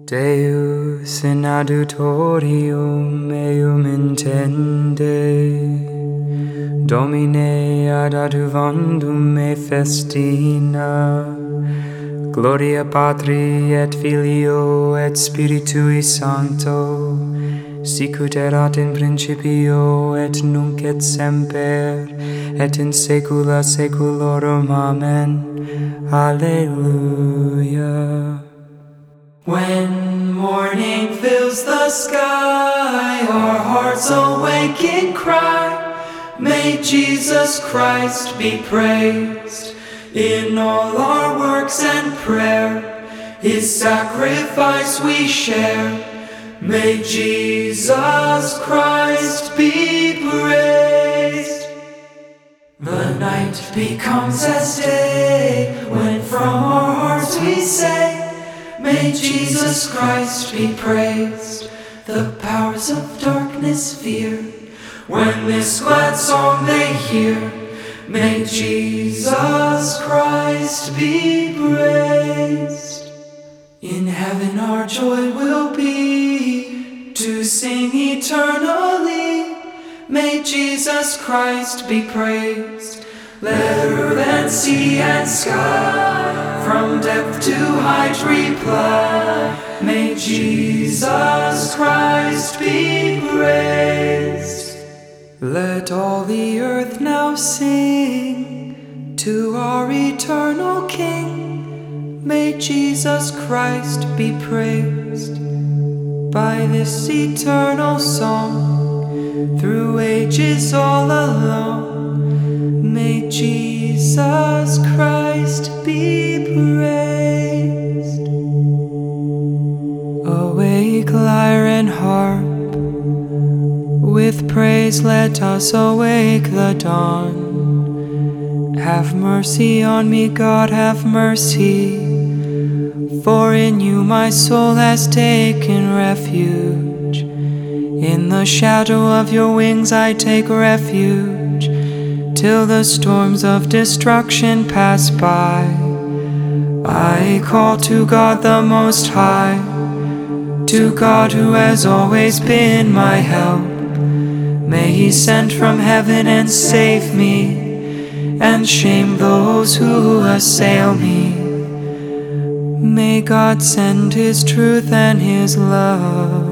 Deus in adjutorium meum intende, Domine ad adjuvandum me festina, Gloria Patri et Filio et Spiritui Sancto, sicut erat in principio et nunc et semper, et in saecula saeculorum. Amen. Alleluia. When morning fills the sky, our hearts awake in cry, may Jesus Christ be praised. In all our works and prayer, His sacrifice we share. May Jesus Christ be praised. The night becomes as day, when from our hearts we say, may Jesus Christ be praised. The powers of darkness fear when this glad song they hear. May Jesus Christ be praised. In heaven our joy will be to sing eternally. May Jesus Christ be praised. Let earth and sea and sky from depth to height reply. May Jesus Christ be praised. Let all the earth now sing to our eternal King. May Jesus Christ be praised. By this eternal song, through ages all along, may Jesus Christ be praised. Awake, lyre and harp, with praise let us awake the dawn. Have mercy on me, God, have mercy, for in you my soul has taken refuge. In the shadow of your wings I take refuge, till the storms of destruction pass by. I call to God the Most High, to God who has always been my help. May He send from heaven and save me, and shame those who assail me. May God send His truth and His love.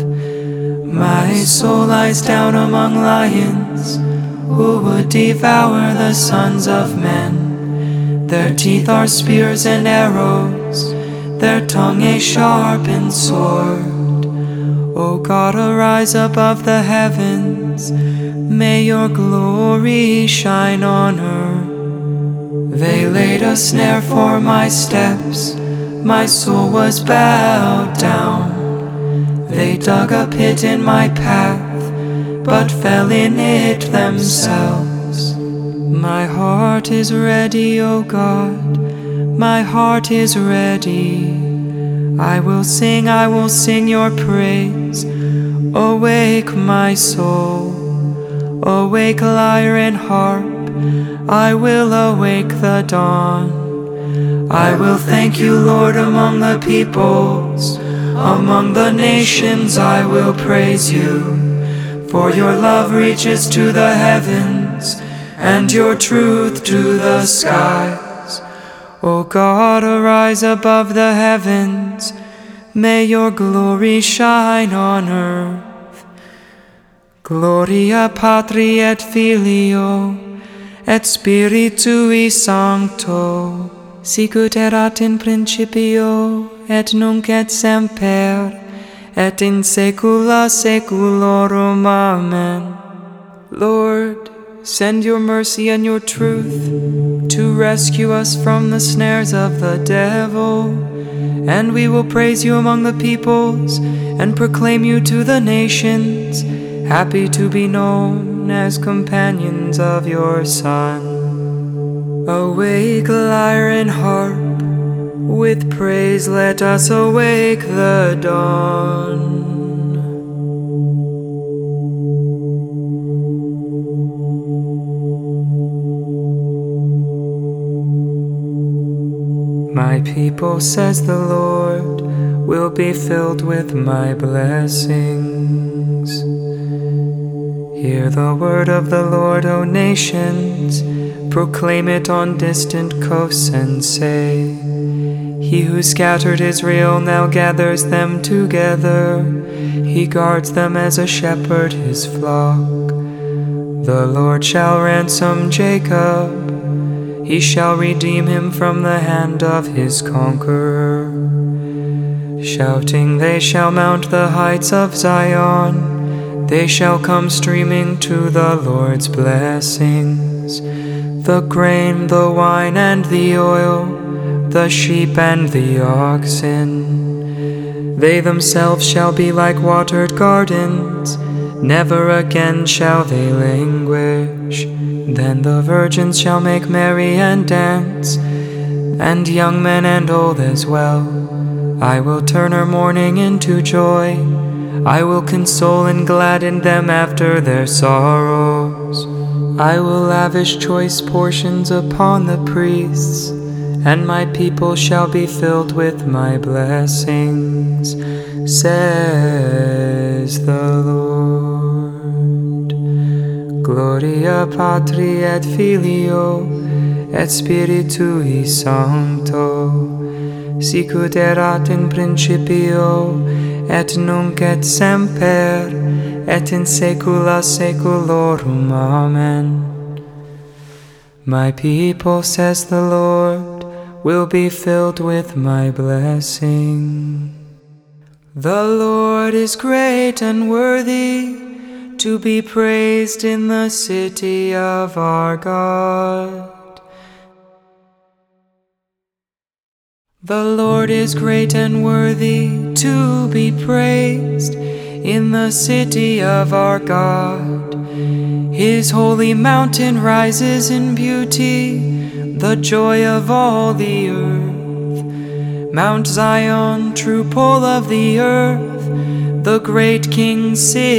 My soul lies down among lions, who would devour the sons of men. Their teeth are spears and arrows, their tongue a sharpened sword. O God, arise above the heavens, may your glory shine on earth. They laid a snare for my steps, my soul was bowed down. They dug a pit in my path, but fell in it themselves. My heart is ready, O God, my heart is ready. I will sing your praise. Awake, my soul, awake, lyre and harp, I will awake the dawn. I will thank you, Lord, among the peoples, among the nations I will praise you. For your love reaches to the heavens, and your truth to the skies. O God, arise above the heavens, may your glory shine on earth. Gloria Patri et Filio et Spiritui Sancto, sicut erat in principio et nunc et semper, et in saecula saeculorum. Amen. Lord, send your mercy and your truth to rescue us from the snares of the devil, and we will praise you among the peoples and proclaim you to the nations, happy to be known as companions of your Son. Awake, lyre and harp, with praise let us awake the dawn. My people, says the Lord, will be filled with my blessings. Hear the word of the Lord, O nations. Proclaim it on distant coasts and say, He who scattered Israel now gathers them together. He guards them as a shepherd his flock. The Lord shall ransom Jacob. He shall redeem him from the hand of his conqueror. Shouting, they shall mount the heights of Zion. They shall come streaming to the Lord's blessings. The grain, the wine, and the oil, the sheep and the oxen. They themselves shall be like watered gardens. Never again shall they languish. Then the virgins shall make merry and dance, and young men and old as well. I will turn her mourning into joy. I will console and gladden them after their sorrows. I will lavish choice portions upon the priests, and my people shall be filled with my blessings, says the Lord. Gloria Patri et Filio et Spiritui Sancto, sicut erat in principio, et nunc et semper, et in saecula saeculorum. Amen. My people, says the Lord, will be filled with my blessing. The Lord is great and worthy to be praised in the city of our God. The Lord is great and worthy to be praised in the city of our God. His holy mountain rises in beauty, the joy of all the earth. Mount Zion, true pole of the earth, the great King's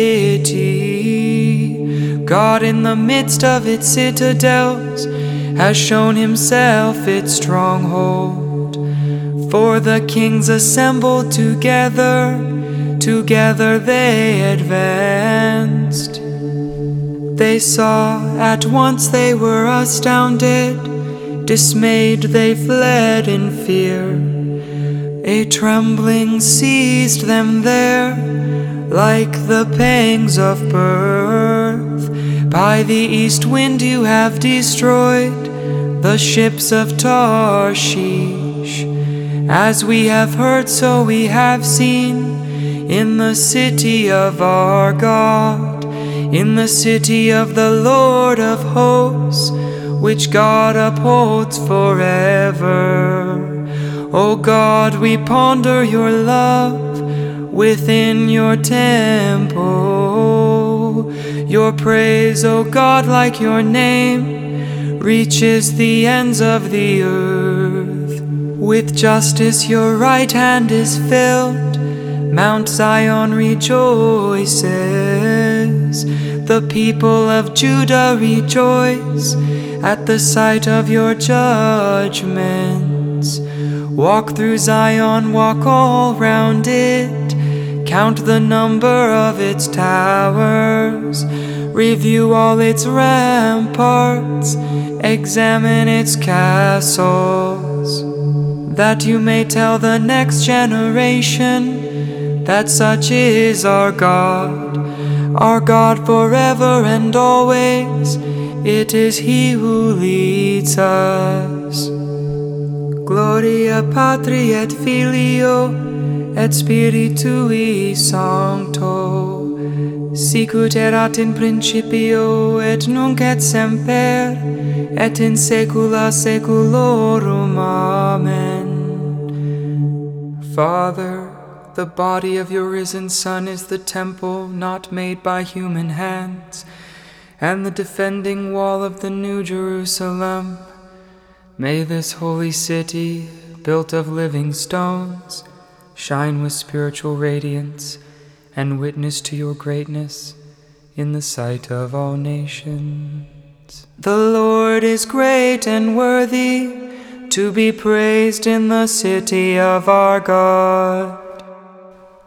city. God in the midst of its citadels has shown himself its stronghold. For the kings assembled together, together they advanced. They saw, at once they were astounded, dismayed they fled in fear. A trembling seized them there, like the pangs of birth. By the east wind you have destroyed the ships of Tarshish. As we have heard, so we have seen, in the city of our God, in the city of the Lord of hosts, which God upholds forever. O God, we ponder your love within your temple. Your praise, O God, like your name, reaches the ends of the earth. With justice your right hand is filled. Mount Zion rejoices. The people of Judah rejoice at the sight of your judgments. Walk through Zion, walk all round it. Count the number of its towers. Review all its ramparts. Examine its castles, that you may tell the next generation that such is our God forever and always. It is He who leads us. Gloria Patri et Filio et Spiritui Sancto, sicut erat in principio et nunc et semper, et in saecula saeculorum. Amen. Father, the body of your risen Son is the temple not made by human hands, and the defending wall of the New Jerusalem. May this holy city, built of living stones, shine with spiritual radiance and witness to your greatness in the sight of all nations. The Lord is great and worthy to be praised in the city of our God.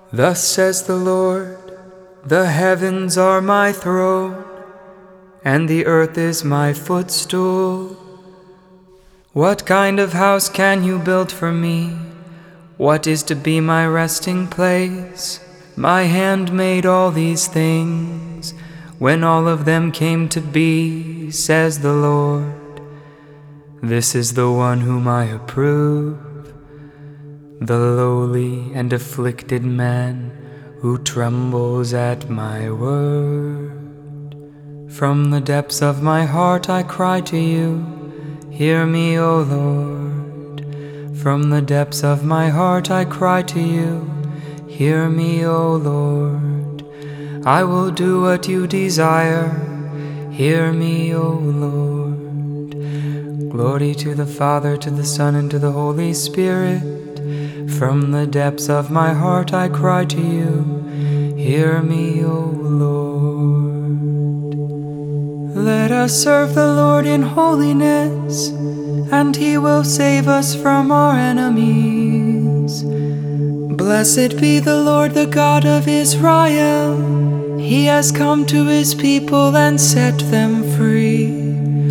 Thus says the Lord, the heavens are my throne, and the earth is my footstool. What kind of house can you build for me? What is to be my resting place? My hand made all these things, when all of them came to be, says the Lord. This is the one whom I approve, the lowly and afflicted man who trembles at my word. From the depths of my heart I cry to you, hear me, O Lord. From the depths of my heart I cry to you, hear me, O Lord. I will do what you desire, hear me, O Lord. Glory to the Father, to the Son, and to the Holy Spirit. From the depths of my heart I cry to you, hear me, O Lord. Let us serve the Lord in holiness, and He will save us from our enemies. Blessed be the Lord, the God of Israel. He has come to His people and set them free.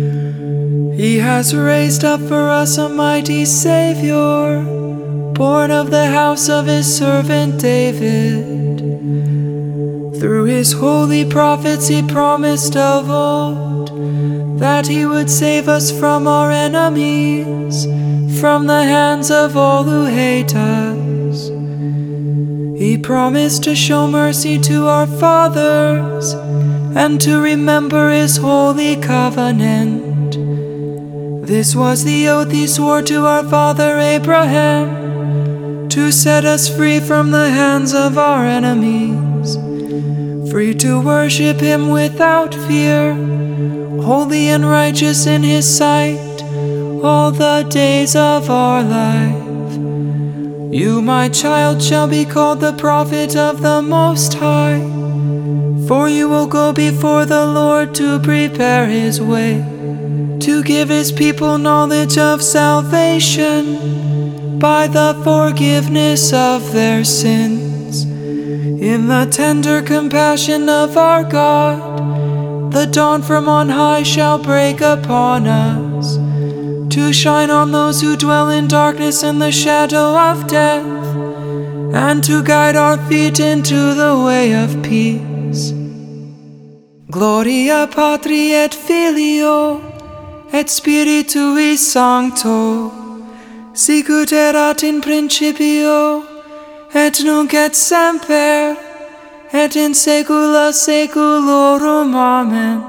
He has raised up for us a mighty Savior, born of the house of His servant David. Through His holy prophets He promised of old that He would save us from our enemies, from the hands of all who hate us. He promised to show mercy to our fathers and to remember His holy covenant. This was the oath He swore to our father Abraham, to set us free from the hands of our enemies, free to worship Him without fear, holy and righteous in His sight, all the days of our life. You, my child, shall be called the prophet of the Most High, for you will go before the Lord to prepare His way, to give His people knowledge of salvation by the forgiveness of their sins. In the tender compassion of our God, the dawn from on high shall break upon us, to shine on those who dwell in darkness and the shadow of death, and to guide our feet into the way of peace. Gloria Patri et Filio et Spiritui Sancto, sicut erat in principio, et nunc et semper, et in saecula saeculorum. Amen.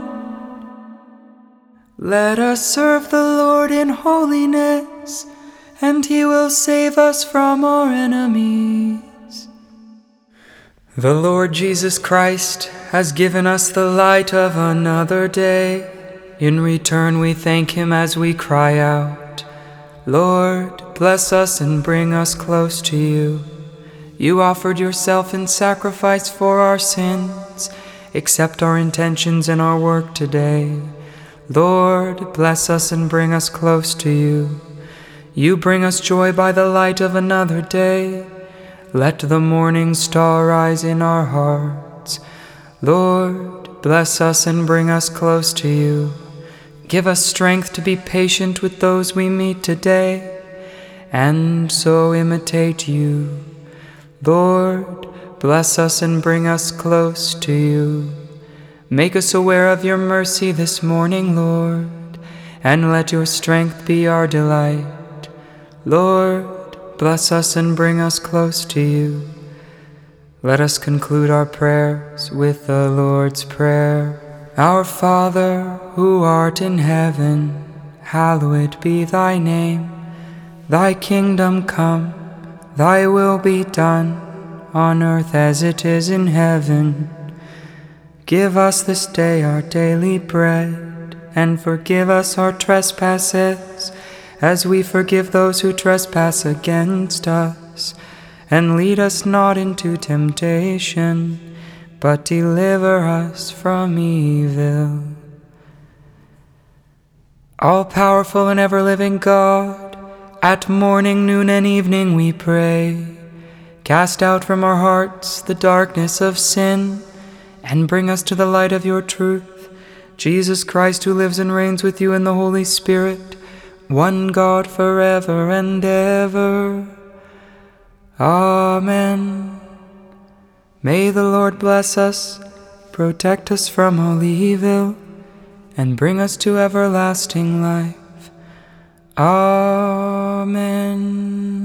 Let us serve the Lord in holiness, and He will save us from our enemies. The Lord Jesus Christ has given us the light of another day. In return we thank Him as we cry out, Lord, bless us and bring us close to you. You offered yourself in sacrifice for our sins. Accept our intentions and our work today. Lord, bless us and bring us close to you. You bring us joy by the light of another day. Let the morning star rise in our hearts. Lord, bless us and bring us close to you. Give us strength to be patient with those we meet today, and so imitate you. Lord, bless us and bring us close to you. Make us aware of your mercy this morning, Lord, and let your strength be our delight. Lord, bless us and bring us close to you. Let us conclude our prayers with the Lord's Prayer. Our Father, who art in heaven, hallowed be thy name. Thy kingdom come, thy will be done, on earth as it is in heaven. Give us this day our daily bread, and forgive us our trespasses, as we forgive those who trespass against us. And lead us not into temptation, but deliver us from evil. All-powerful and ever-living God, at morning, noon, and evening we pray. Cast out from our hearts the darkness of sin, and bring us to the light of your truth. Jesus Christ, who lives and reigns with you in the Holy Spirit, one God forever and ever. Amen. May the Lord bless us, protect us from all evil, and bring us to everlasting life. Amen.